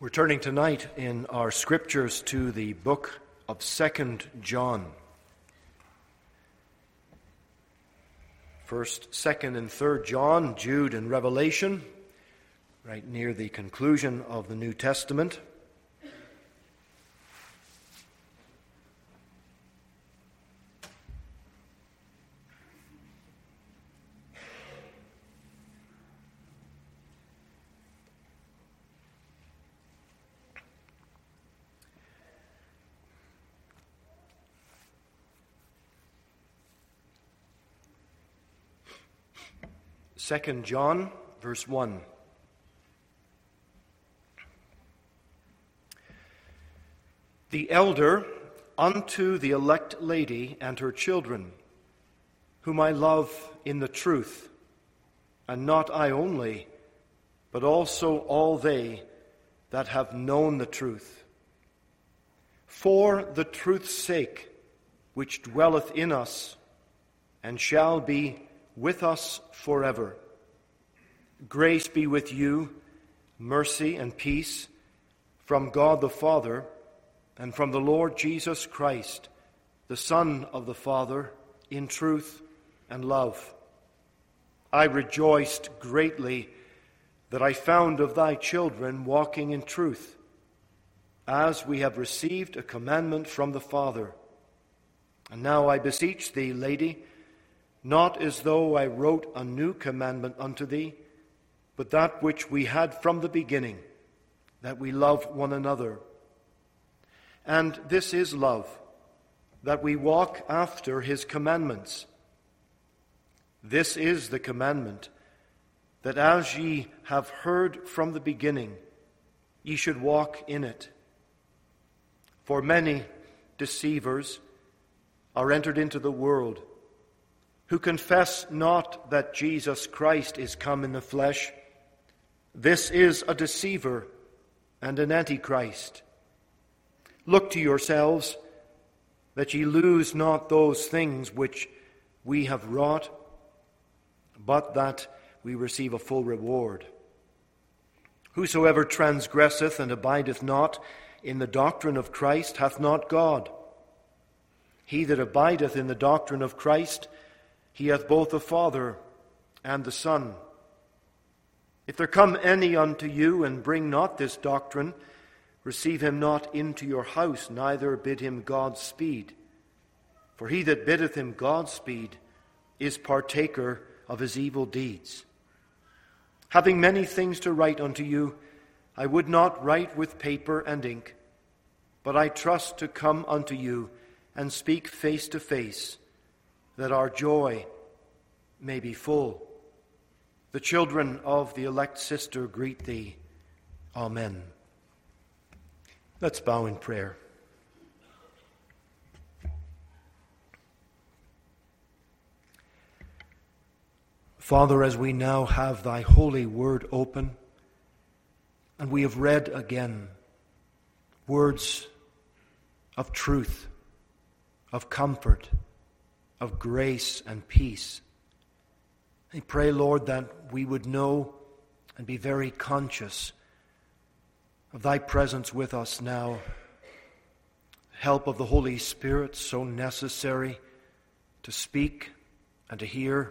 We're turning tonight in our scriptures to the book of 2 John. 1st, 2nd, and 3rd John, Jude, and Revelation, right near the conclusion of the New Testament. Second John, verse 1. The elder unto the elect lady and her children, whom I love in the truth, and not I only, but also all they that have known the truth. For the truth's sake, which dwelleth in us, and shall be with us forever. Grace be with you, mercy and peace from God the Father and from the Lord Jesus Christ, the Son of the Father, in truth and love. I rejoiced greatly that I found of thy children walking in truth, as we have received a commandment from the Father. And now I beseech thee, lady, not as though I wrote a new commandment unto thee, but that which we had from the beginning, that we love one another. And this is love, that we walk after his commandments. This is the commandment, that as ye have heard from the beginning, ye should walk in it. For many deceivers are entered into the world, who confess not that Jesus Christ is come in the flesh. This is a deceiver and an antichrist. Look to yourselves, that ye lose not those things which we have wrought, but that we receive a full reward. Whosoever transgresseth and abideth not in the doctrine of Christ hath not God. He that abideth in the doctrine of Christ, he hath both the Father and the Son. If there come any unto you and bring not this doctrine, receive him not into your house, neither bid him Godspeed. For he that biddeth him Godspeed is partaker of his evil deeds. Having many things to write unto you, I would not write with paper and ink, but I trust to come unto you and speak face to face, that our joy may be full. The children of the elect sister greet thee. Amen. Let's bow in prayer. Father, as we now have thy holy word open, and we have read again words of truth, of comfort, of grace and peace. I pray, Lord, that we would know and be very conscious of thy presence with us now. Help of the Holy Spirit, so necessary to speak and to hear.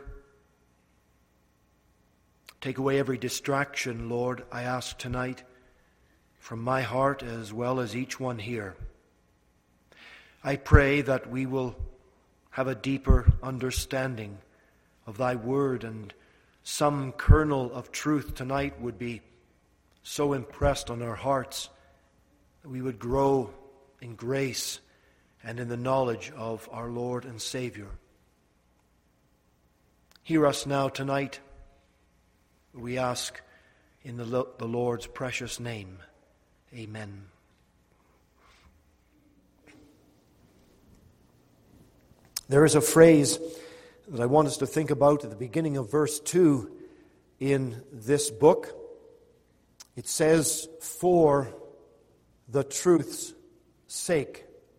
Take away every distraction, Lord, I ask tonight, from my heart as well as each one here. I pray that we will have a deeper understanding of thy word, and some kernel of truth tonight would be so impressed on our hearts that we would grow in grace and in the knowledge of our Lord and Savior. Hear us now tonight, we ask in the Lord's precious name. Amen. There is a phrase that I want us to think about at the beginning of verse 2 in this book. It says, for the truth's sake.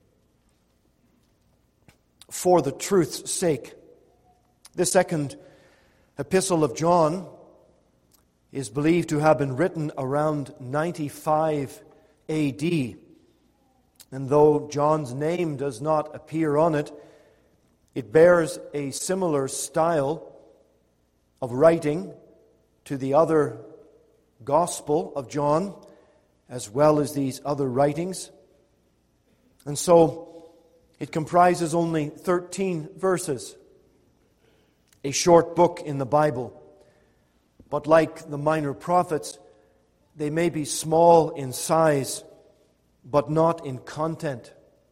For the truth's sake. This second epistle of John is believed to have been written around 95 A.D. And though John's name does not appear on it, it bears a similar style of writing to the other Gospel of John, as well as these other writings. And so it comprises only 13 verses, a short book in the Bible. But like the minor prophets, they may be small in size, but not in content.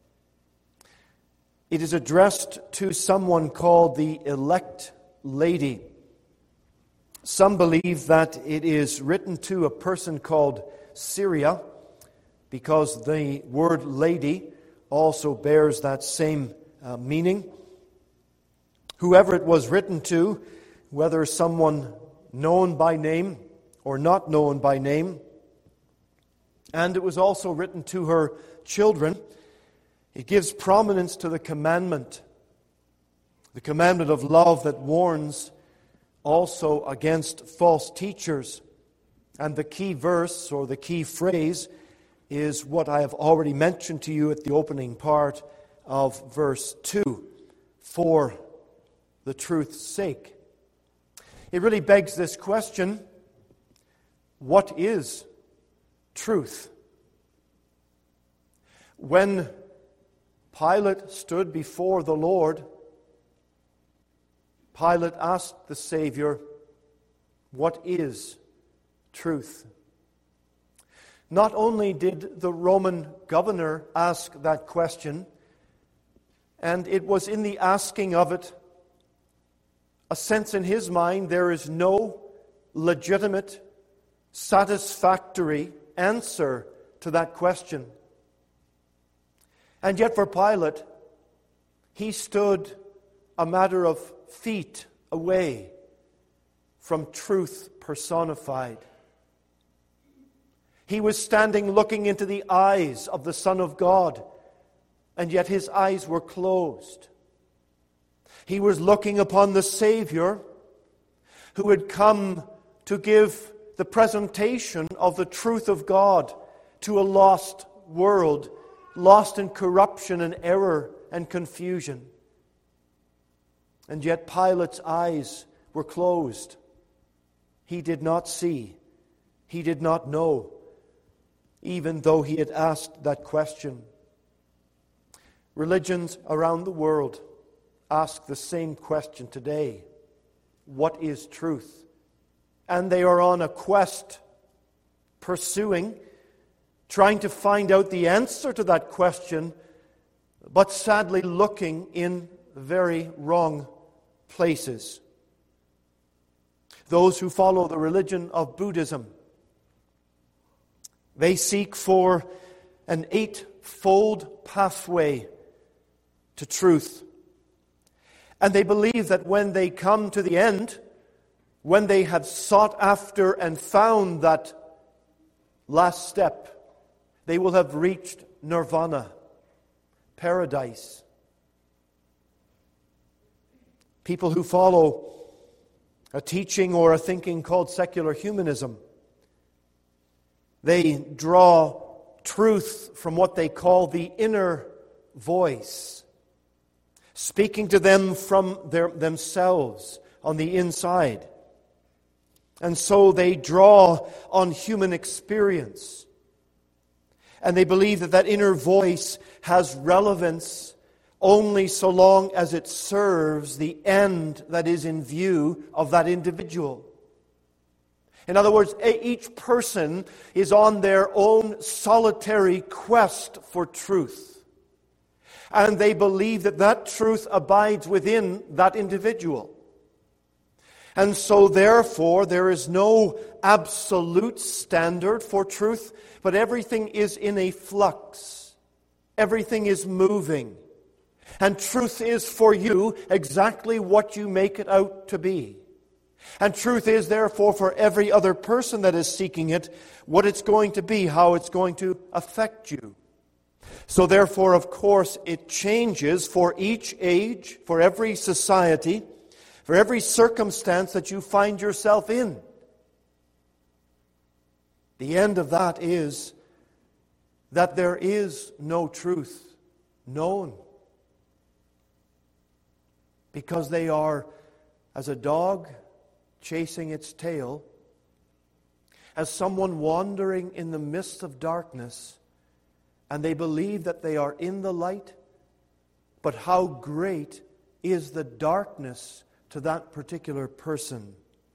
It is addressed to someone called the elect lady. Some believe that it is written to a person called Syria, because the word lady also bears that same meaning. Whoever it was written to, whether someone known by name or not known by name, and it was also written to her children, it gives prominence to the commandment of love that warns also against false teachers. And the key verse or the key phrase is what I have already mentioned to you at the opening part of verse 2, for the truth's sake. It really begs this question: what is truth? When Pilate stood before the Lord, Pilate asked the Savior, what is truth? Not only did the Roman governor ask that question, and it was in the asking of it a sense in his mind there is no legitimate, satisfactory answer to that question. And yet for Pilate, he stood a matter of feet away from truth personified. He was standing looking into the eyes of the Son of God, and yet his eyes were closed. He was looking upon the Savior who had come to give the presentation of the truth of God to a lost world, lost in corruption and error and confusion. And yet Pilate's eyes were closed. He did not see. He did not know, even though he had asked that question. Religions around the world ask the same question today. What is truth? And they are on a quest, pursuing, trying to find out the answer to that question, but sadly looking in very wrong places. Those who follow the religion of Buddhism, they seek for an eightfold pathway to truth. And they believe that when they come to the end, when they have sought after and found that last step, they will have reached nirvana, paradise. People who follow a teaching or a thinking called secular humanism, they draw truth from what they call the inner voice, speaking to them from themselves on the inside. And so they draw on human experience. And they believe that that inner voice has relevance only so long as it serves the end that is in view of that individual. In other words, each person is on their own solitary quest for truth. And they believe that that truth abides within that individual. And so therefore, there is no absolute standard for truth, but everything is in a flux. Everything is moving. And truth is for you exactly what you make it out to be. And truth is therefore for every other person that is seeking it, what it's going to be, how it's going to affect you. So therefore, of course, it changes for each age, for every society, for every circumstance that you find yourself in. The end of that is that there is no truth known, because they are as a dog chasing its tail, as someone wandering in the midst of darkness, and they believe that they are in the light, but how great is the darkness to that particular person.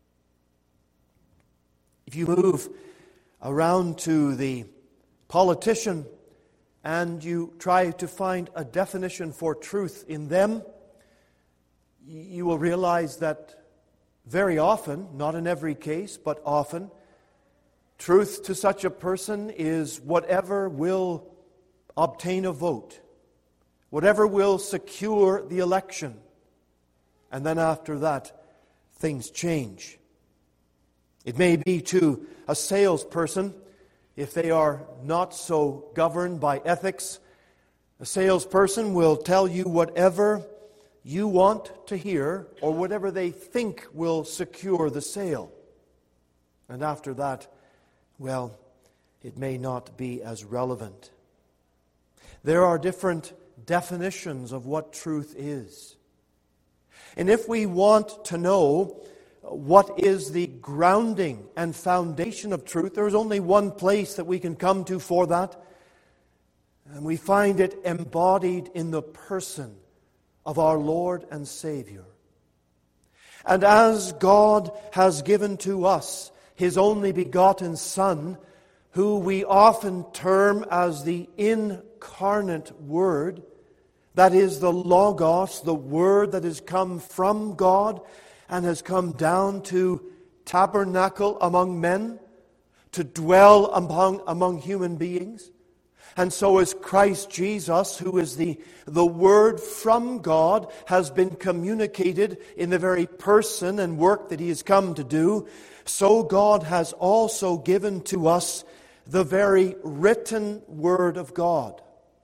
If you move around to the politician and you try to find a definition for truth in them, you will realize that very often, not in every case, but often, truth to such a person is whatever will obtain a vote, whatever will secure the election. And then after that, things change. It may be to a salesperson, if they are not so governed by ethics, a salesperson will tell you whatever you want to hear or whatever they think will secure the sale. And after that, well, it may not be as relevant. There are different definitions of what truth is. And if we want to know what is the grounding and foundation of truth, there is only one place that we can come to for that. And we find it embodied in the person of our Lord and Savior. And as God has given to us His only begotten Son, who we often term as the incarnate Word, that is the Logos, the Word that has come from God and has come down to tabernacle among men, to dwell among human beings. And so is Christ Jesus, who is the Word from God, has been communicated in the very person and work that He has come to do. So God has also given to us the very written Word of God.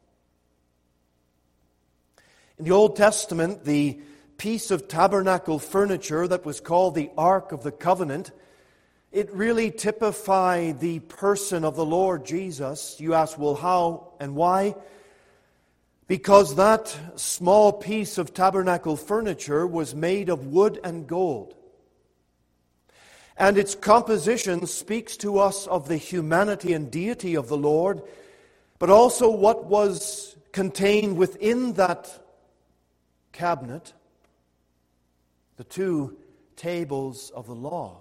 In the Old Testament, the piece of tabernacle furniture that was called the Ark of the Covenant, it really typified the person of the Lord Jesus. You ask, well, how and why? Because that small piece of tabernacle furniture was made of wood and gold. And its composition speaks to us of the humanity and deity of the Lord, but also what was contained within that cabinet, the two tables of the law.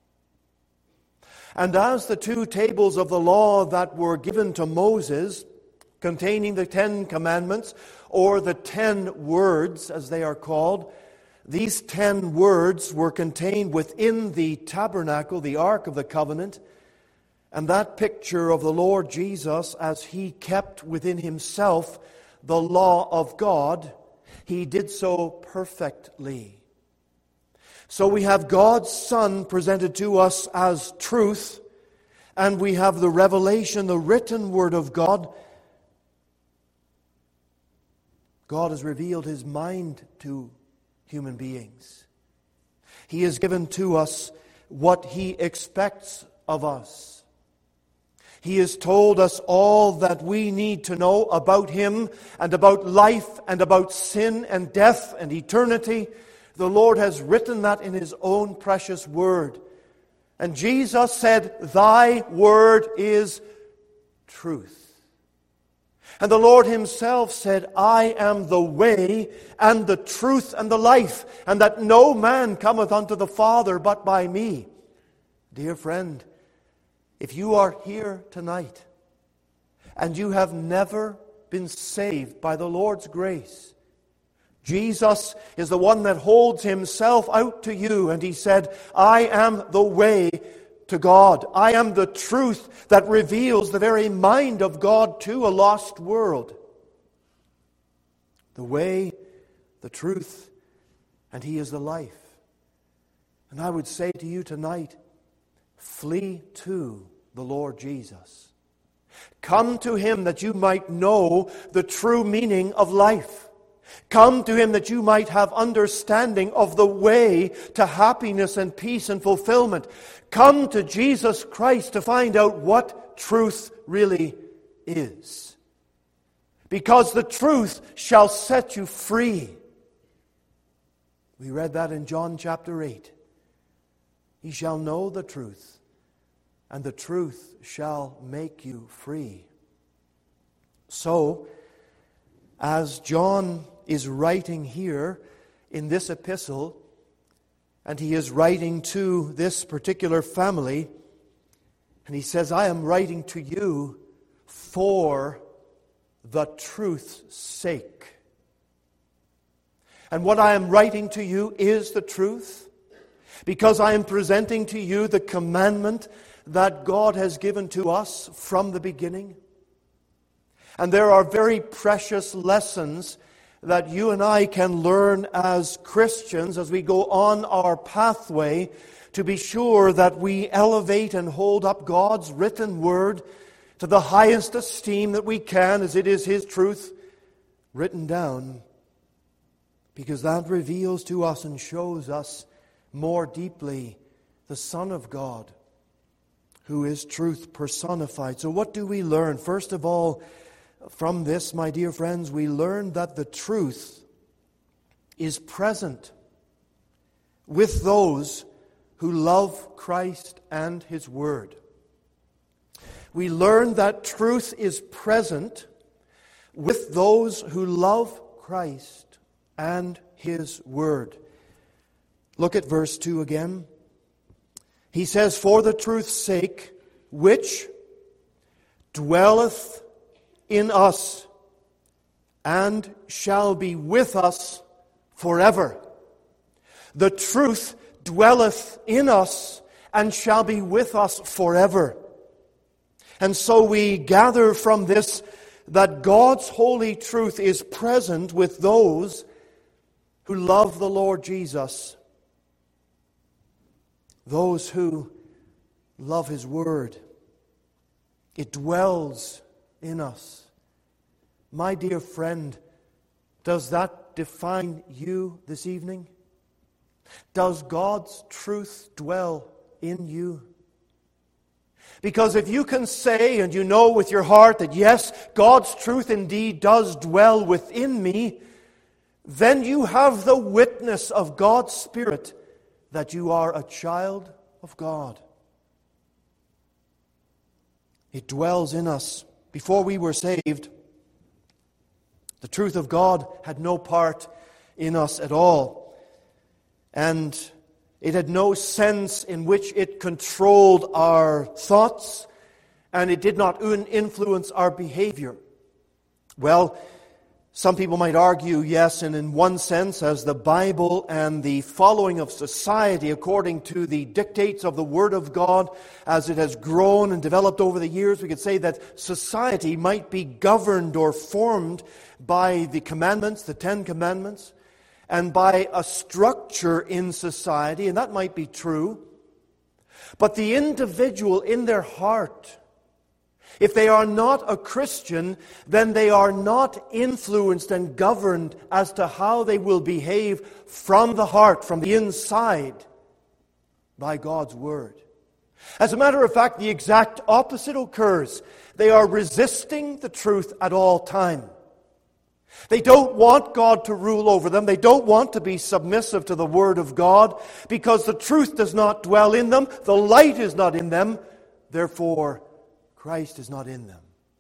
And as the two tables of the law that were given to Moses, containing the 10 commandments, or the 10 words as they are called, these 10 words were contained within the tabernacle, the Ark of the Covenant, and that picture of the Lord Jesus as He kept within Himself the law of God, He did so perfectly. So we have God's Son presented to us as truth, and we have the revelation, the written Word of God. God has revealed His mind to human beings. He has given to us what He expects of us. He has told us all that we need to know about Him and about life and about sin and death and eternity. The Lord has written that in His own precious Word. And Jesus said, "Thy word is truth." And the Lord Himself said, "I am the way and the truth and the life, and that no man cometh unto the Father but by me." Dear friend, if you are here tonight and you have never been saved by the Lord's grace, Jesus is the one that holds Himself out to you, and He said, "I am the way to God. I am the truth that reveals the very mind of God to a lost world." The way, the truth, and He is the life. And I would say to you tonight, flee to the Lord Jesus. Come to Him that you might know the true meaning of life. Come to Him that you might have understanding of the way to happiness and peace and fulfillment. Come to Jesus Christ to find out what truth really is. Because the truth shall set you free. We read that in John chapter 8. Ye shall know the truth, and the truth shall make you free. So, as John is writing here in this epistle, and he is writing to this particular family, and he says, I am writing to you for the truth's sake. And what I am writing to you is the truth, because I am presenting to you the commandment that God has given to us from the beginning. And there are very precious lessons that you and I can learn as Christians as we go on our pathway to be sure that we elevate and hold up God's written word to the highest esteem that we can, as it is His truth written down. Because that reveals to us and shows us more deeply the Son of God, who is truth personified. So what do we learn? First of all, from this, my dear friends, we learn that the truth is present with those who love Christ and His Word. We learn that truth is present with those who love Christ and His Word. Look at verse 2 again. He says, for the truth's sake, which dwelleth in us, and shall be with us forever. The truth dwelleth in us, and shall be with us forever. And so we gather from this that God's holy truth is present with those who love the Lord Jesus, those who love His Word. It dwells in us. My dear friend, does that define you this evening? Does God's truth dwell in you? Because if you can say and you know with your heart that yes, God's truth indeed does dwell within me, then you have the witness of God's Spirit that you are a child of God. It dwells in us. Before we were saved, the truth of God had no part in us at all. And it had no sense in which it controlled our thoughts, and it did not influence our behavior. Well, some people might argue, yes, and in one sense, as the Bible and the following of society according to the dictates of the Word of God, as it has grown and developed over the years, we could say that society might be governed or formed by the commandments, the Ten Commandments, and by a structure in society, and that might be true. But the individual in their heart, if they are not a Christian, then they are not influenced and governed as to how they will behave from the heart, from the inside, by God's Word. As a matter of fact, the exact opposite occurs. They are resisting the truth at all time. They don't want God to rule over them. They don't want to be submissive to the Word of God because the truth does not dwell in them. The light is not in them. Therefore, Christ is not in them.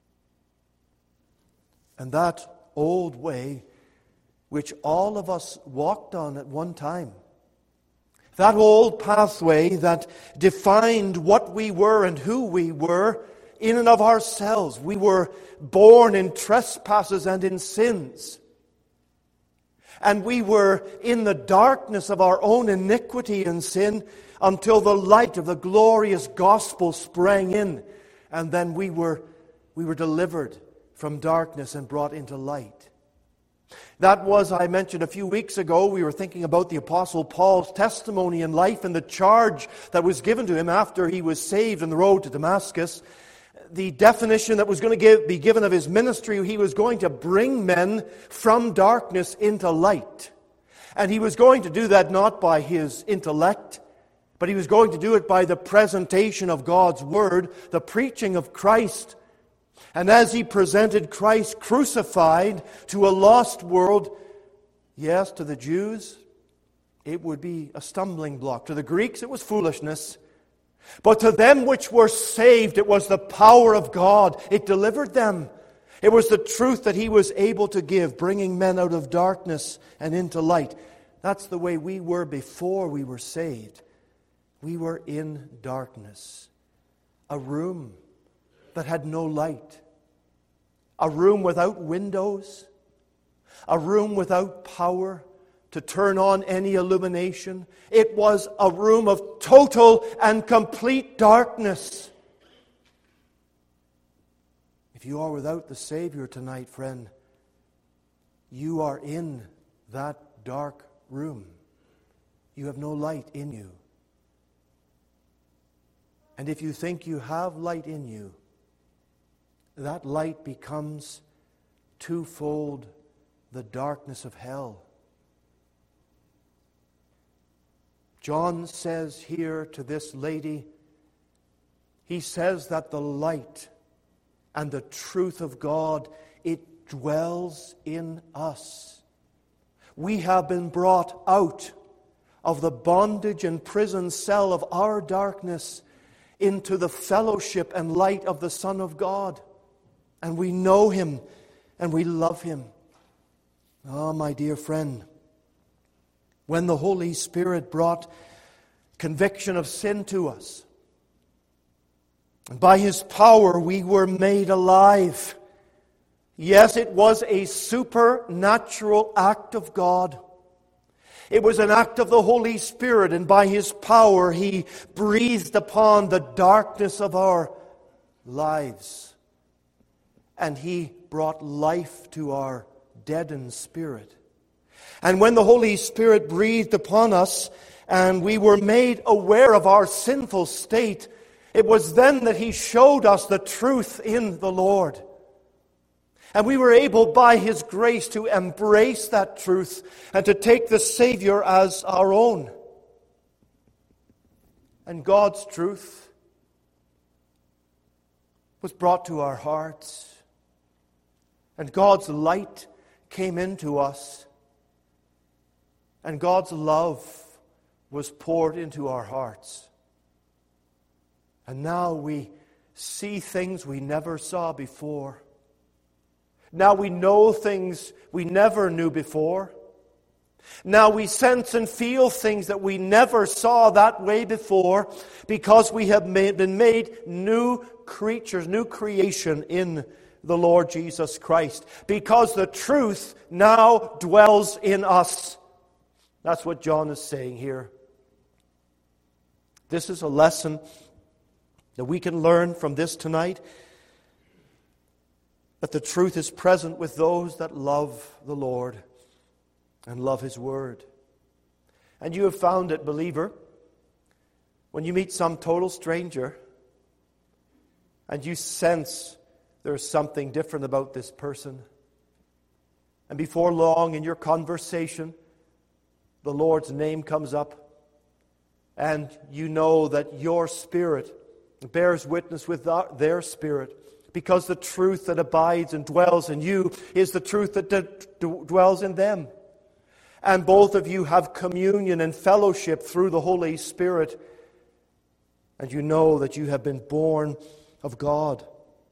And that old way, which all of us walked on at one time, that old pathway that defined what we were and who we were in and of ourselves. We were born in trespasses and in sins. And we were in the darkness of our own iniquity and sin until the light of the glorious gospel sprang in. And then we were delivered from darkness and brought into light. That was, I mentioned a few weeks ago, we were thinking about the Apostle Paul's testimony in life and the charge that was given to him after he was saved on the road to Damascus. The definition that was going to be given of his ministry, he was going to bring men from darkness into light. And he was going to do that not by his intellect, but he was going to do it by the presentation of God's Word, the preaching of Christ, And as he presented Christ crucified to a lost world, yes, to the Jews, it would be a stumbling block. To the Greeks, it was foolishness. But to them which were saved, it was the power of God. It delivered them. It was the truth that he was able to give, bringing men out of darkness and into light. That's the way we were before we were saved. We were in darkness. A room that had no light. A room without windows. A room without power to turn on any illumination. It was a room of total and complete darkness. If you are without the Savior tonight, friend, you are in that dark room. You have no light in you. And if you think you have light in you, that light becomes twofold the darkness of hell. John says here to this lady, he says that the light and the truth of God, it dwells in us. We have been brought out of the bondage and prison cell of our darkness into the fellowship and light of the Son of God. And we know Him and we love Him. Oh, my dear friend, when the Holy Spirit brought conviction of sin to us, and by His power we were made alive. Yes, it was a supernatural act of God. It was an act of the Holy Spirit, and by His power He breathed upon the darkness of our lives. And He brought life to our deadened spirit. And when the Holy Spirit breathed upon us, and we were made aware of our sinful state, it was then that He showed us the truth in the Lord. And we were able, by His grace, to embrace that truth and to take the Savior as our own. And God's truth was brought to our hearts. And God's light came into us. And God's love was poured into our hearts. And now we see things we never saw before. Now we know things we never knew before. Now we sense and feel things that we never saw that way before, because we have been made new creatures, new creation in the Lord Jesus Christ. Because the truth now dwells in us. That's what John is saying here. This is a lesson that we can learn from this tonight, that the truth is present with those that love the Lord and love His Word. And you have found it, believer, when you meet some total stranger and you sense there's something different about this person, and before long in your conversation the Lord's name comes up, and you know that your spirit bears witness with their spirit, because the truth that abides and dwells in you is the truth that dwells in them. And both of you have communion and fellowship through the Holy Spirit, and you know that you have been born of God.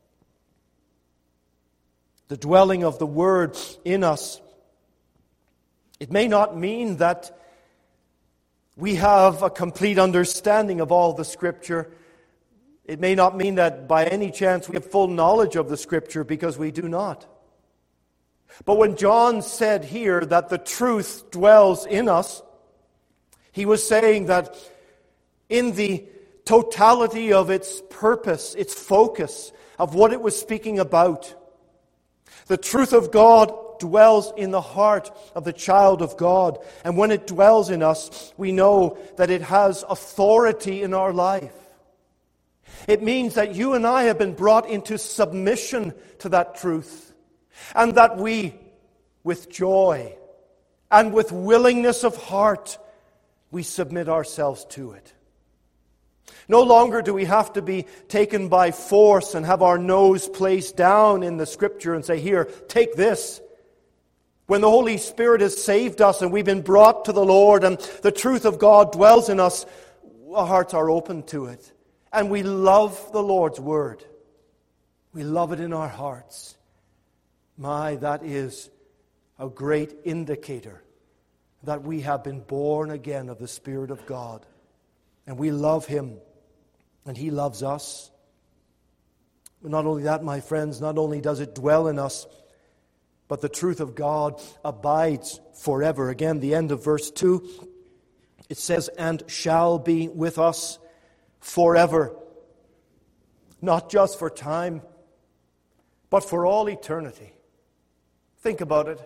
The dwelling of the Word in us, it may not mean that we have a complete understanding of all the Scripture. It may not mean that by any chance we have full knowledge of the Scripture, because we do not. But when John said here that the truth dwells in us, he was saying that in the totality of its purpose, its focus, of what it was speaking about, the truth of God dwells in the heart of the child of God. And when it dwells in us, we know that it has authority in our life. It means that you and I have been brought into submission to that truth, and that we, with joy and with willingness of heart, we submit ourselves to it. No longer do we have to be taken by force and have our nose placed down in the Scripture and say, here, take this. When the Holy Spirit has saved us and we've been brought to the Lord and the truth of God dwells in us, our hearts are open to it. And we love the Lord's Word. We love it in our hearts. My, that is a great indicator that we have been born again of the Spirit of God. And we love Him, and He loves us. But not only that, my friends, not only does it dwell in us, but the truth of God abides forever. Again, the end of verse 2, it says, and shall be with us forever. Not just for time, but for all eternity. Think about it.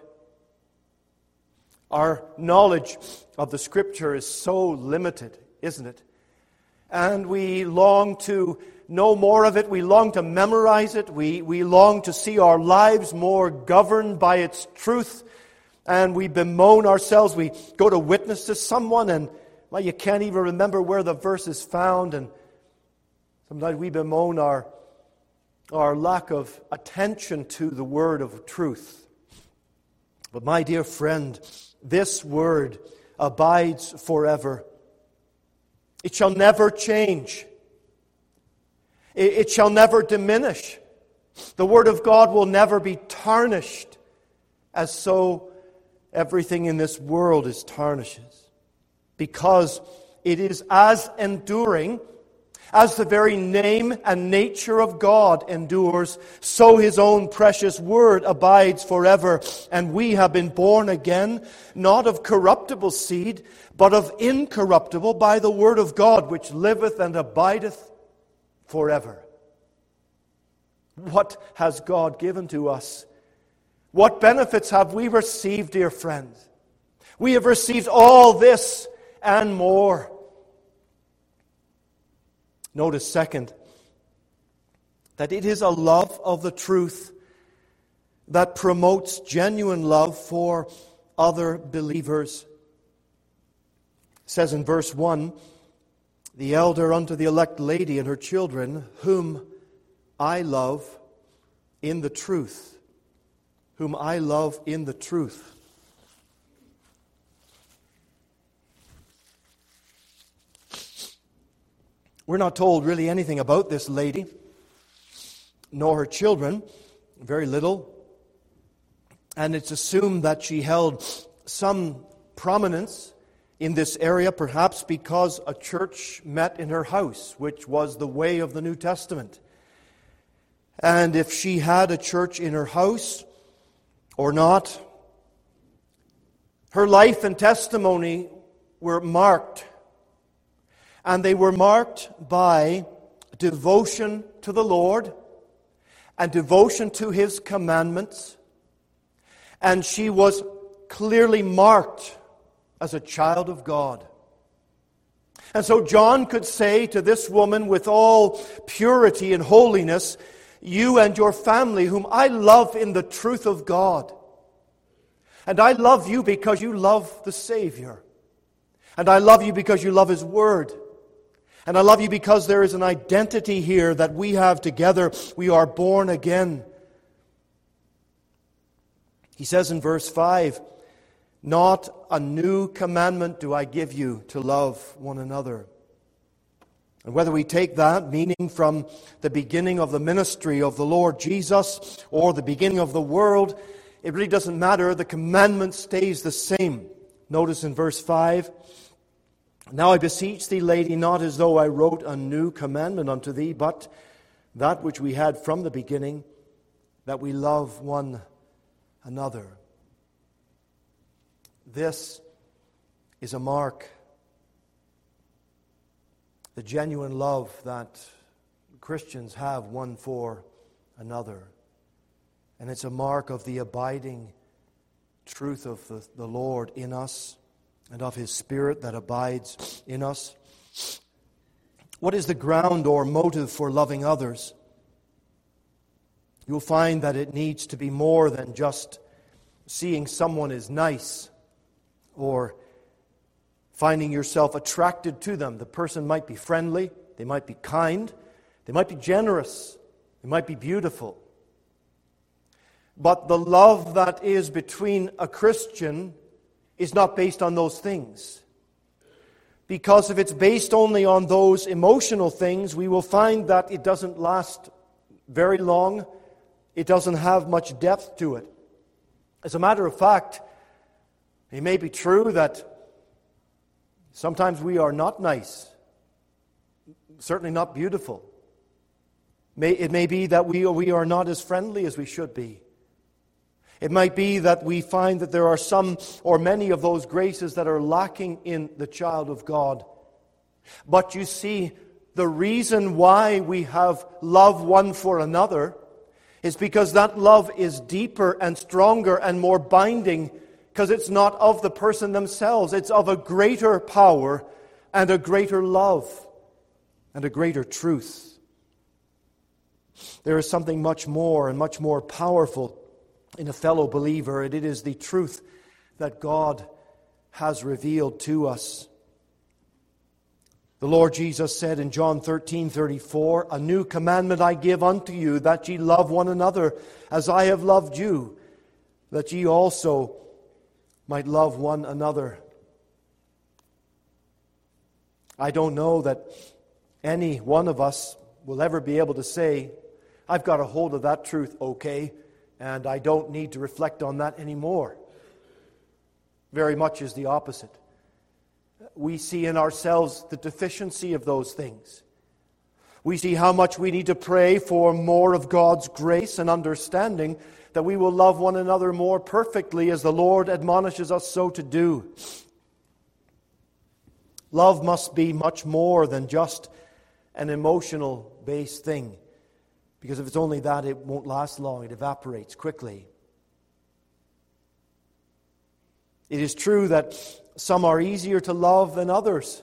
Our knowledge of the Scripture is so limited, isn't it? And we long to know more of it. We long to memorize it. We long to see our lives more governed by its truth. And we bemoan ourselves. We go to witness to someone and, well, you can't even remember where the verse is found. And sometimes we bemoan our lack of attention to the word of truth. But my dear friend, this word abides forever. It shall never change. It shall never diminish. The Word of God will never be tarnished, as so everything in this world is tarnishes. Because it is as enduring as the very name and nature of God endures, so His own precious Word abides forever. And we have been born again, not of corruptible seed, but of incorruptible, by the Word of God, which liveth and abideth forever. What has God given to us? What benefits have we received, dear friends? We have received all this and more. Notice, second, that it is a love of the truth that promotes genuine love for other believers. It says in verse 1, the elder unto the elect lady and her children, whom I love in the truth. Whom I love in the truth. We're not told really anything about this lady, nor her children, very little. And it's assumed that she held some prominence in this area, perhaps because a church met in her house, which was the way of the New Testament. And if she had a church in her house or not, her life and testimony were marked. And they were marked by devotion to the Lord and devotion to His commandments. And she was clearly marked as a child of God. And so John could say to this woman with all purity and holiness, you and your family, whom I love in the truth of God. And I love you because you love the Savior. And I love you because you love His Word. And I love you because there is an identity here that we have together. We are born again. He says in verse 5, not a new commandment do I give you, to love one another. And whether we take that meaning from the beginning of the ministry of the Lord Jesus or the beginning of the world, it really doesn't matter. The commandment stays the same. Notice in verse 5, now I beseech thee, lady, not as though I wrote a new commandment unto thee, but that which we had from the beginning, that we love one another. This is a mark, the genuine love that Christians have one for another. And it's a mark of the abiding truth of the Lord in us and of His Spirit that abides in us. What is the ground or motive for loving others? You'll find that it needs to be more than just seeing someone as nice or finding yourself attracted to them. The person might be friendly, they might be kind, they might be generous, they might be beautiful. But the love that is between a Christian is not based on those things. Because if it's based only on those emotional things, we will find that it doesn't last very long. It doesn't have much depth to it. As a matter of fact, it may be true that sometimes we are not nice, certainly not beautiful. It may be that we are not as friendly as we should be. It might be that we find that there are some or many of those graces that are lacking in the child of God. But you see, the reason why we have love one for another is because that love is deeper and stronger and more binding, because it's not of the person themselves. It's of a greater power and a greater love and a greater truth. There is something much more and much more powerful in a fellow believer, and it is the truth that God has revealed to us. The Lord Jesus said in John 13:34, "A new commandment I give unto you, that ye love one another as I have loved you, that ye also might love one another." I don't know that any one of us will ever be able to say, "I've got a hold of that truth okay, and I don't need to reflect on that anymore." Very much is the opposite. We see in ourselves the deficiency of those things. We see how much we need to pray for more of God's grace and understanding, that we will love one another more perfectly as the Lord admonishes us so to do. Love must be much more than just an emotional-based thing, because if it's only that, it won't last long. It evaporates quickly. It is true that some are easier to love than others.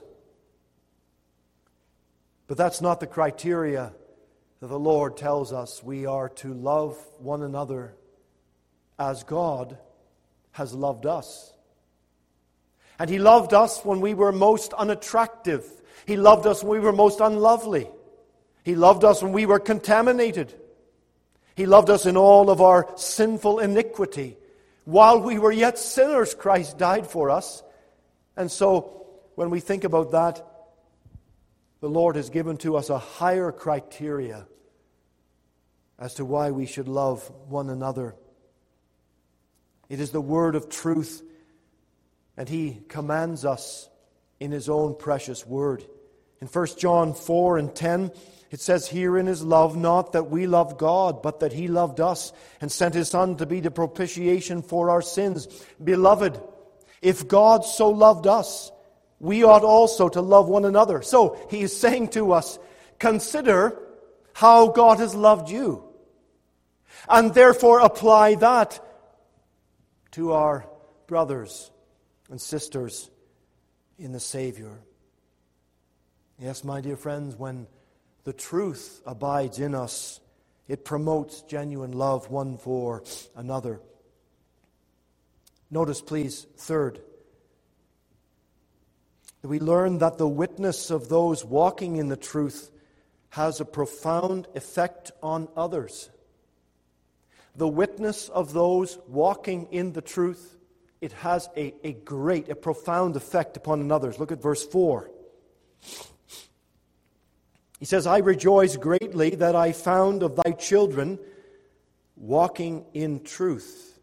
But that's not the criteria that the Lord tells us. We are to love one another as God has loved us. And He loved us when we were most unattractive. He loved us when we were most unlovely. He loved us when we were contaminated. He loved us in all of our sinful iniquity. While we were yet sinners, Christ died for us. And so, when we think about that, the Lord has given to us a higher criteria as to why we should love one another. It is the word of truth, and He commands us in His own precious word. In 1 John 4:10, it says, "Herein is love, not that we loved God, but that He loved us, and sent His Son to be the propitiation for our sins. Beloved, if God so loved us, we ought also to love one another." So He is saying to us, consider how God has loved you, and therefore apply that to our brothers and sisters in the Savior. Yes, my dear friends, when the truth abides in us, it promotes genuine love one for another. Notice, please, third, that we learn that the witness of those walking in the truth has a profound effect on others. The witness of those walking in the truth, it has a profound effect upon others. Look at verse 4. He says, "I rejoice greatly that I found of thy children walking in truth,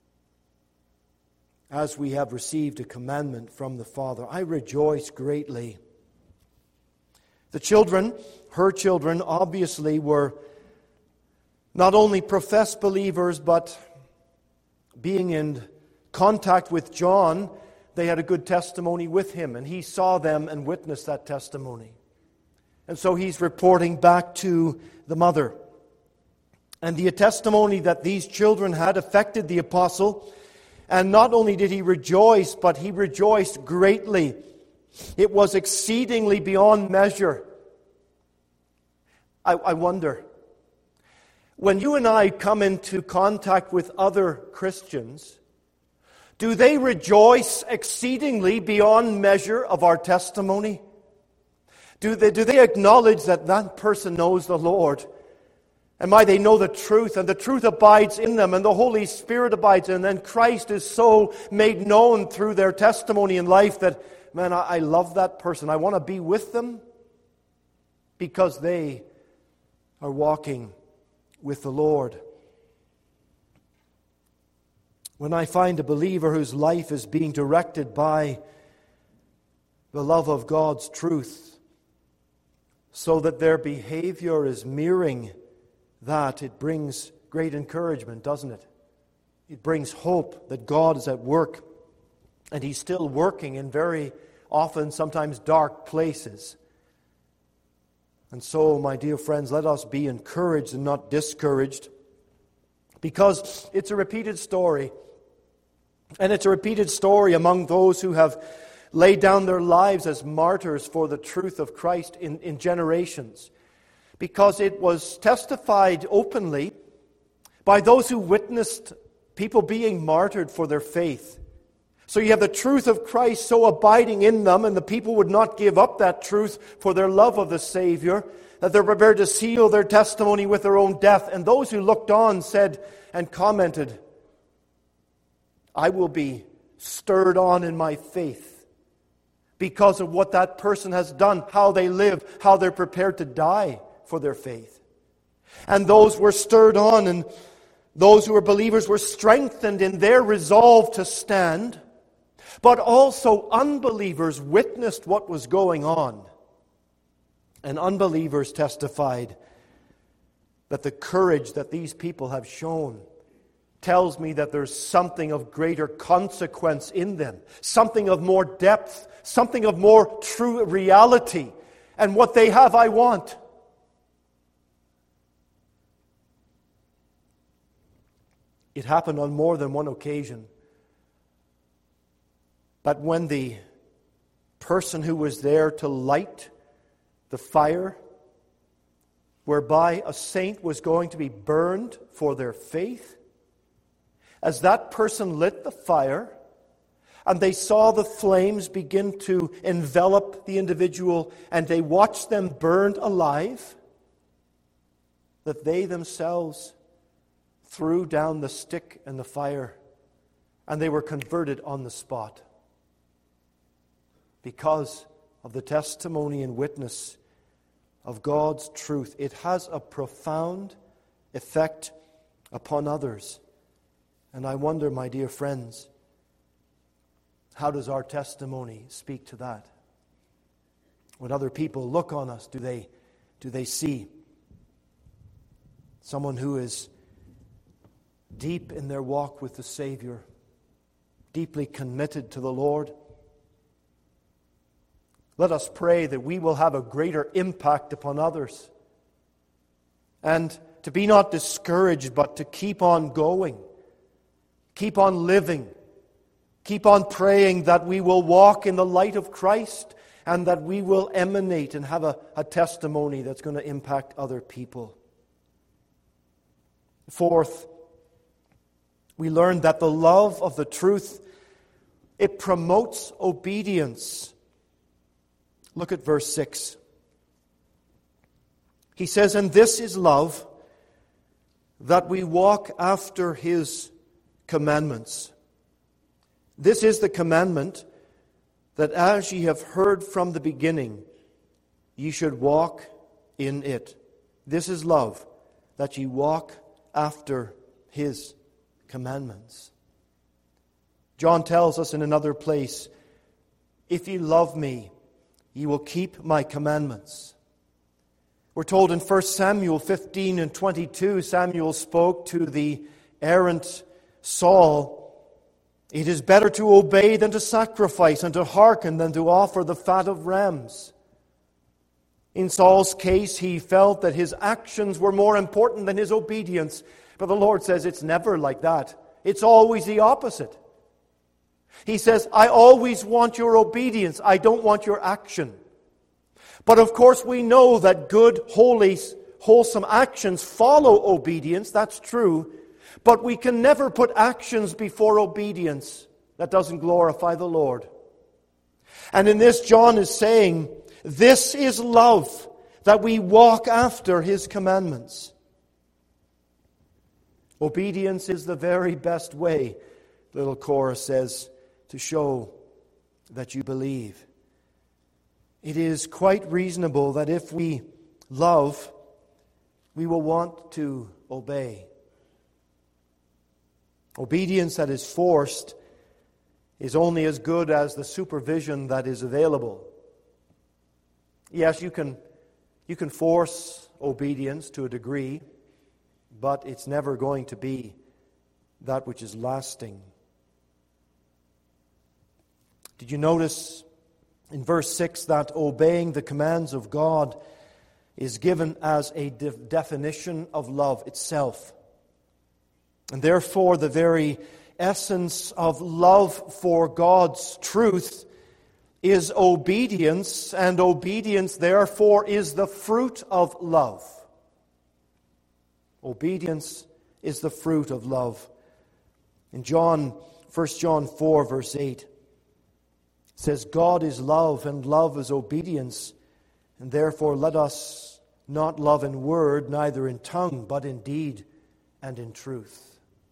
as we have received a commandment from the Father." I rejoice greatly. The children, her children, obviously were not only professed believers, but being in contact with John, they had a good testimony with him, and he saw them and witnessed that testimony. And so he's reporting back to the mother. And the testimony that these children had affected the apostle. And not only did he rejoice, but he rejoiced greatly. It was exceedingly beyond measure. I wonder, when you and I come into contact with other Christians, do they rejoice exceedingly beyond measure of our testimony? Do they acknowledge that that person knows the Lord? And they know the truth, and the truth abides in them, and the Holy Spirit abides in them, and Christ is so made known through their testimony in life that, man, I love that person. I want to be with them because they are walking with the Lord. When I find a believer whose life is being directed by the love of God's truth, so that their behavior is mirroring that, it brings great encouragement, doesn't it? It brings hope that God is at work, and He's still working in very often, sometimes dark places. And so, my dear friends, let us be encouraged and not discouraged, because it's a repeated story. And it's a repeated story among those who have laid down their lives as martyrs for the truth of Christ in generations. Because it was testified openly by those who witnessed people being martyred for their faith. So you have the truth of Christ so abiding in them, and the people would not give up that truth for their love of the Savior, that they're prepared to seal their testimony with their own death. And those who looked on said and commented, I will be stirred on in my faith because of what that person has done, how they live, how they're prepared to die for their faith. And those were stirred on, and those who were believers were strengthened in their resolve to stand. But also unbelievers witnessed what was going on. And unbelievers testified that the courage that these people have shown tells me that there's something of greater consequence in them, something of more depth, something of more true reality. And what they have, I want. It happened on more than one occasion. But when the person who was there to light the fire, whereby a saint was going to be burned for their faith, as that person lit the fire, and they saw the flames begin to envelop the individual, and they watched them burned alive, that they themselves threw down the stick and the fire, and they were converted on the spot. Because of the testimony and witness of God's truth. It has a profound effect upon others. And I wonder, my dear friends, how does our testimony speak to that? When other people look on us, do they see someone who is deep in their walk with the Savior, deeply committed to the Lord? Let us pray that we will have a greater impact upon others, and to be not discouraged, but to keep on going, keep on living, keep on praying that we will walk in the light of Christ, and that we will emanate and have a testimony that's going to impact other people. Fourth, we learn that the love of the truth, it promotes obedience. Look at verse 6. He says, and this is love, that we walk after His commandments. This is the commandment, that as ye have heard from the beginning, ye should walk in it. This is love, that ye walk after His commandments. John tells us in another place, if ye love me, ye will keep my commandments. We're told in 1 Samuel 15 and 22, Samuel spoke to the errant Saul, it is better to obey than to sacrifice, and to hearken than to offer the fat of rams. In Saul's case, he felt that his actions were more important than his obedience. But the Lord says it's never like that. It's always the opposite. He says, I always want your obedience. I don't want your action. But of course we know that good, holy, wholesome actions follow obedience. That's true. But we can never put actions before obedience. That doesn't glorify the Lord. And in this, John is saying This is love, that we walk after His commandments. Obedience is the very best way, little Cora says, to show that you believe. It is quite reasonable that if we love, we will want to obey. Obedience that is forced is only as good as the supervision that is available. Yes, you can force obedience to a degree, but it's never going to be that which is lasting. Did you notice in verse 6 that obeying the commands of God is given as a definition of love itself? And therefore, the very essence of love for God's truth is obedience, and obedience, therefore, is the fruit of love. Obedience is the fruit of love. In 1 John 4, verse 8, it says, God is love, and love is obedience, and therefore let us not love in word, neither in tongue, but in deed and in truth.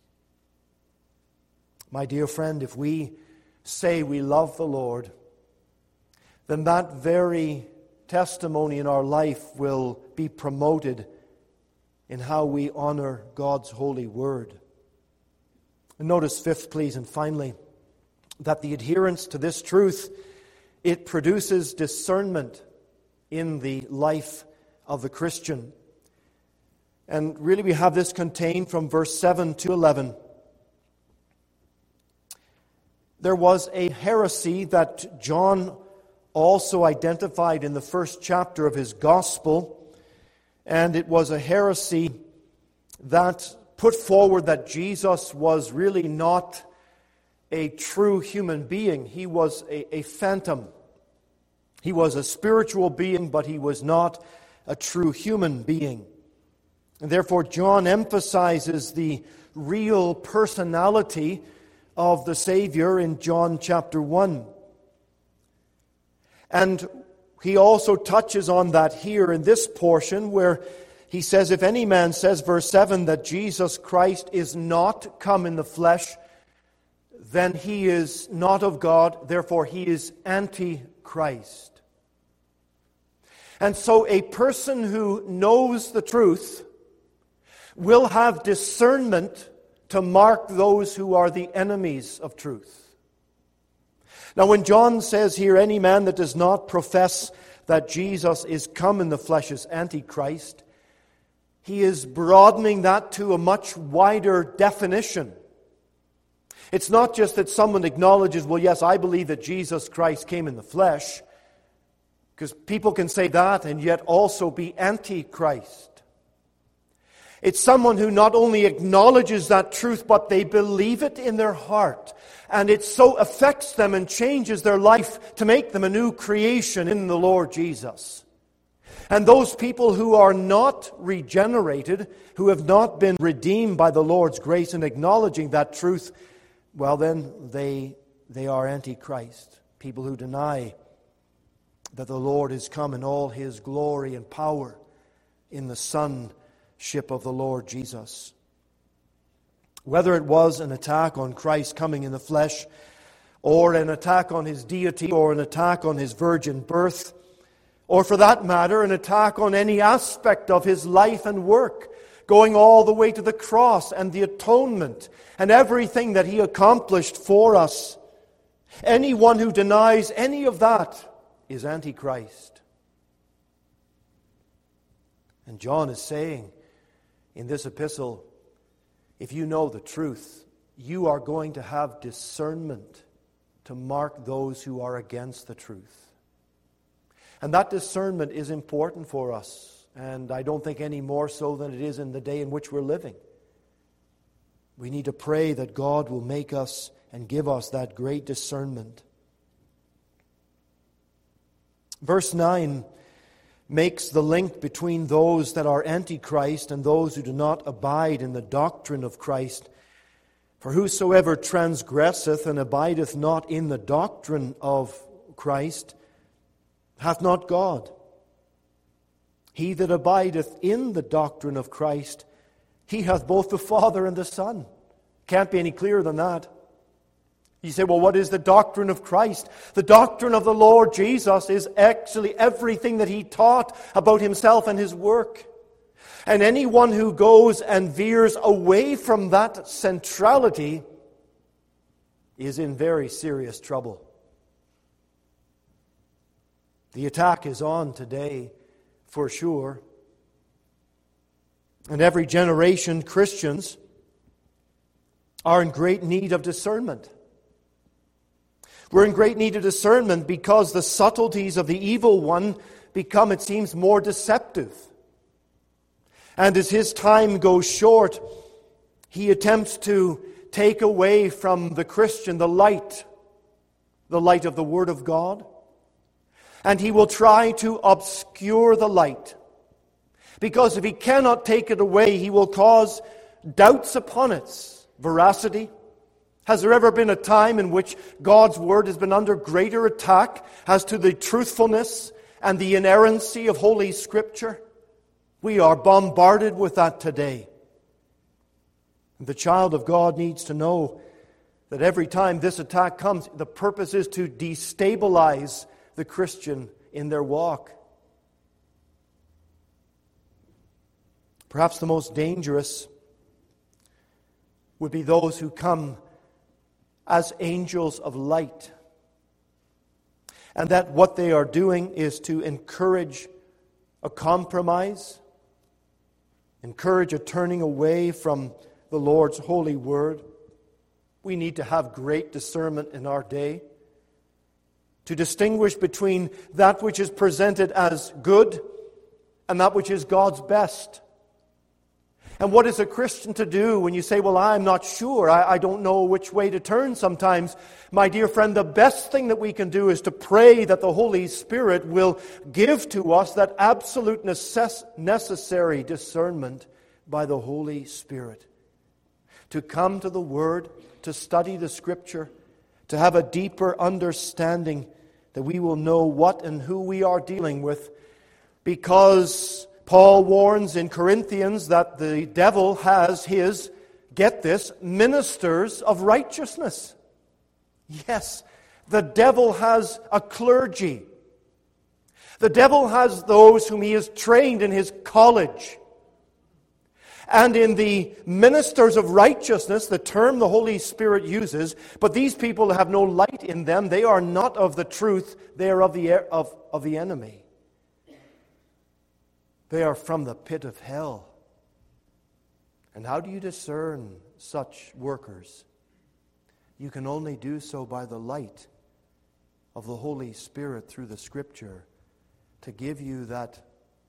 My dear friend, if we say we love the Lord, then that very testimony in our life will be promoted in how we honor God's holy word. And notice fifth, please, and finally, that the adherence to this truth, it produces discernment in the life of the Christian. And really we have this contained from verse 7 to 11. There was a heresy that John also identified in the first chapter of his gospel, and it was a heresy that put forward that Jesus was really not a true human being. He was a phantom. He was a spiritual being, but he was not a true human being. And therefore, John emphasizes the real personality of the Savior in John chapter 1. And he also touches on that here in this portion where he says, if any man says, verse 7, that Jesus Christ is not come in the flesh, then he is not of God, therefore he is antichrist. And so a person who knows the truth will have discernment to mark those who are the enemies of truth. Now when John says here, any man that does not profess that Jesus is come in the flesh is antichrist, he is broadening that to a much wider definition. It's not just that someone acknowledges, well, yes, I believe that Jesus Christ came in the flesh, because people can say that and yet also be antichrist. It's someone who not only acknowledges that truth, but they believe it in their heart. And it so affects them and changes their life to make them a new creation in the Lord Jesus. And those people who are not regenerated, who have not been redeemed by the Lord's grace and acknowledging that truth, well then they are antichrist. People who deny that the Lord is come in all His glory and power in the sonship of the Lord Jesus. Whether it was an attack on Christ coming in the flesh, or an attack on His deity, or an attack on His virgin birth, or for that matter, an attack on any aspect of His life and work, going all the way to the cross and the atonement and everything that He accomplished for us. Anyone who denies any of that is antichrist. And John is saying in this epistle, if you know the truth, you are going to have discernment to mark those who are against the truth. And that discernment is important for us, and I don't think any more so than it is in the day in which we're living. We need to pray that God will make us and give us that great discernment. Verse 9 makes the link between those that are antichrist and those who do not abide in the doctrine of Christ. For whosoever transgresseth and abideth not in the doctrine of Christ hath not God? He that abideth in the doctrine of Christ, he hath both the Father and the Son. Can't be any clearer than that. You say, well, what is the doctrine of Christ? The doctrine of the Lord Jesus is actually everything that he taught about himself and his work. And anyone who goes and veers away from that centrality is in very serious trouble. The attack is on today, for sure. And every generation, Christians are in great need of discernment. We're in great need of discernment because the subtleties of the evil one become, it seems, more deceptive. And as his time goes short, he attempts to take away from the Christian the light of the Word of God. And he will try to obscure the light. Because if he cannot take it away, he will cause doubts upon its veracity. Has there ever been a time in which God's Word has been under greater attack as to the truthfulness and the inerrancy of Holy Scripture? We are bombarded with that today. The child of God needs to know that every time this attack comes, the purpose is to destabilize the Christian in their walk. Perhaps the most dangerous would be those who come as angels of light, and that what they are doing is to encourage a compromise, encourage a turning away from the Lord's holy word. We need to have great discernment in our day to distinguish between that which is presented as good and that which is God's best. And what is a Christian to do when you say, well, I'm not sure, I don't know which way to turn sometimes? My dear friend, the best thing that we can do is to pray that the Holy Spirit will give to us that absolute necessary discernment by the Holy Spirit. To come to the Word, to study the Scripture, to have a deeper understanding that we will know what and who we are dealing with, because Paul warns in Corinthians that the devil has his, get this, ministers of righteousness. Yes, the devil has a clergy. The devil has those whom he has trained in his college. And in the ministers of righteousness, the term the Holy Spirit uses, but these people have no light in them. They are not of the truth. They are of the enemy. They are from the pit of hell. And how do you discern such workers? You can only do so by the light of the Holy Spirit through the Scripture to give you that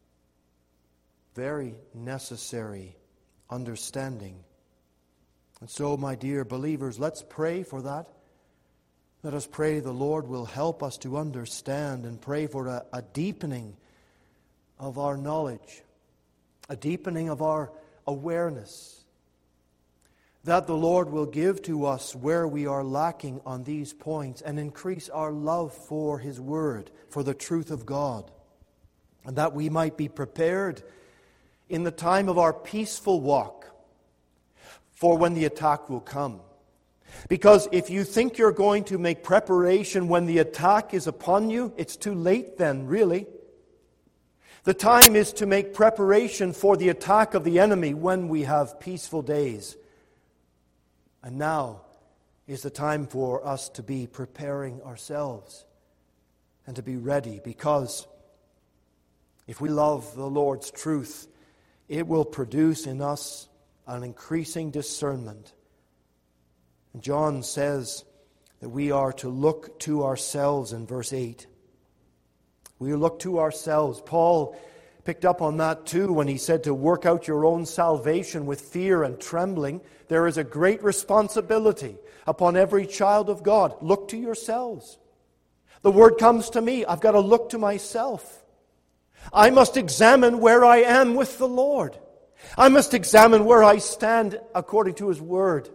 very necessary understanding. And so, my dear believers, let's pray for that. Let us pray the Lord will help us to understand, and pray for a deepening of our knowledge, a deepening of our awareness, that the Lord will give to us where we are lacking on these points and increase our love for His Word, for the truth of God, and that we might be prepared in the time of our peaceful walk for when the attack will come. Because if you think you're going to make preparation when the attack is upon you, it's too late then, really. The time is to make preparation for the attack of the enemy when we have peaceful days. And now is the time for us to be preparing ourselves and to be ready, because if we love the Lord's truth, it will produce in us an increasing discernment. And John says that we are to look to ourselves in verse 8. We look to ourselves. Paul picked up on that too when he said to work out your own salvation with fear and trembling. There is a great responsibility upon every child of God. Look to yourselves. The word comes to me. I've got to look to myself. I must examine where I am with the Lord. I must examine where I stand according to His Word.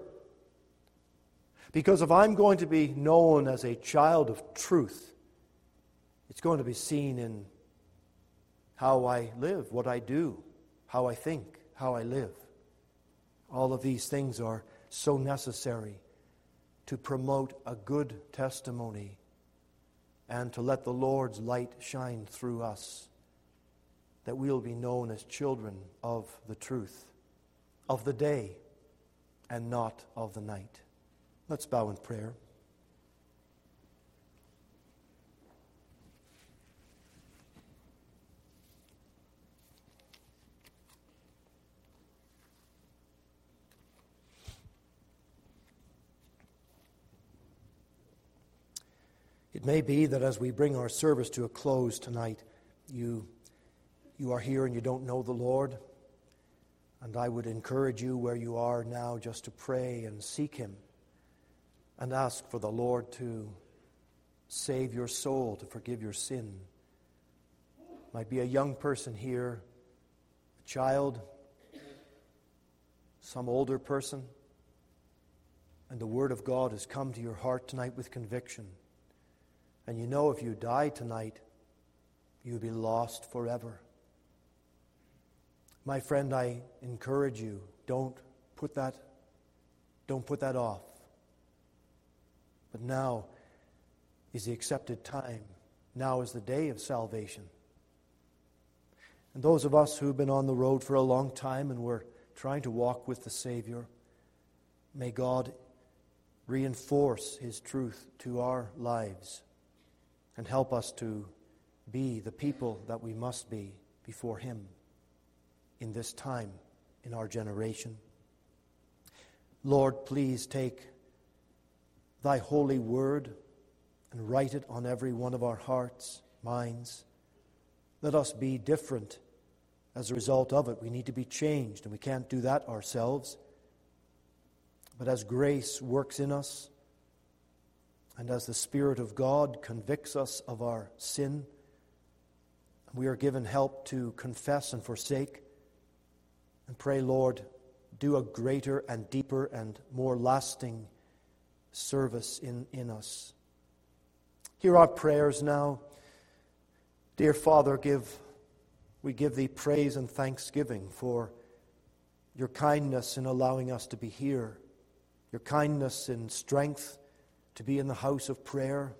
Because if I'm going to be known as a child of truth, It's going to be seen in how I live, what I do, how I think, how I live. All of these things are so necessary to promote a good testimony and to let the Lord's light shine through us, that we'll be known as children of the truth, of the day, and not of the night. Let's bow in prayer. It may be that as we bring our service to a close tonight, you are here and you don't know the Lord. And I would encourage you where you are now just to pray and seek Him and ask for the Lord to save your soul, to forgive your sin. Might be a young person here, a child, some older person, and the Word of God has come to your heart tonight with conviction. And you know if you die tonight, you'll be lost forever. My friend, I encourage you, don't put that off. But now is the accepted time. Now is the day of salvation. And those of us who've been on the road for a long time and we're trying to walk with the Savior, may God reinforce His truth to our lives and help us to be the people that we must be before Him in this time, in our generation. Lord, please take Thy holy word and write it on every one of our hearts, minds. Let us be different as a result of it. We need to be changed, and we can't do that ourselves. But as grace works in us, and as the Spirit of God convicts us of our sin, we are given help to confess and forsake. And pray, Lord, do a greater and deeper and more lasting service in us. Hear our prayers now. Dear Father, we give Thee praise and thanksgiving for Your kindness in allowing us to be here, Your kindness and strength to be in the house of prayer.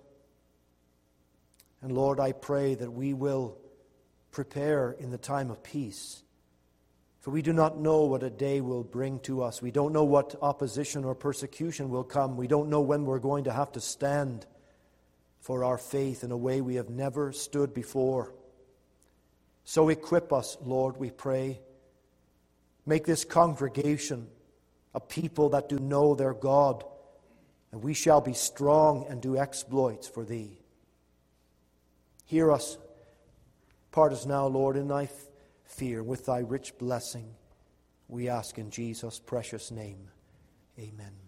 And Lord, I pray that we will prepare in the time of peace. For we do not know what a day will bring to us. We don't know what opposition or persecution will come. We don't know when we're going to have to stand for our faith in a way we have never stood before. So equip us, Lord, we pray. Make this congregation a people that do know their God, and we shall be strong and do exploits for Thee. Hear us. Part us now, Lord, in Thy fear with Thy rich blessing. We ask in Jesus' precious name. Amen.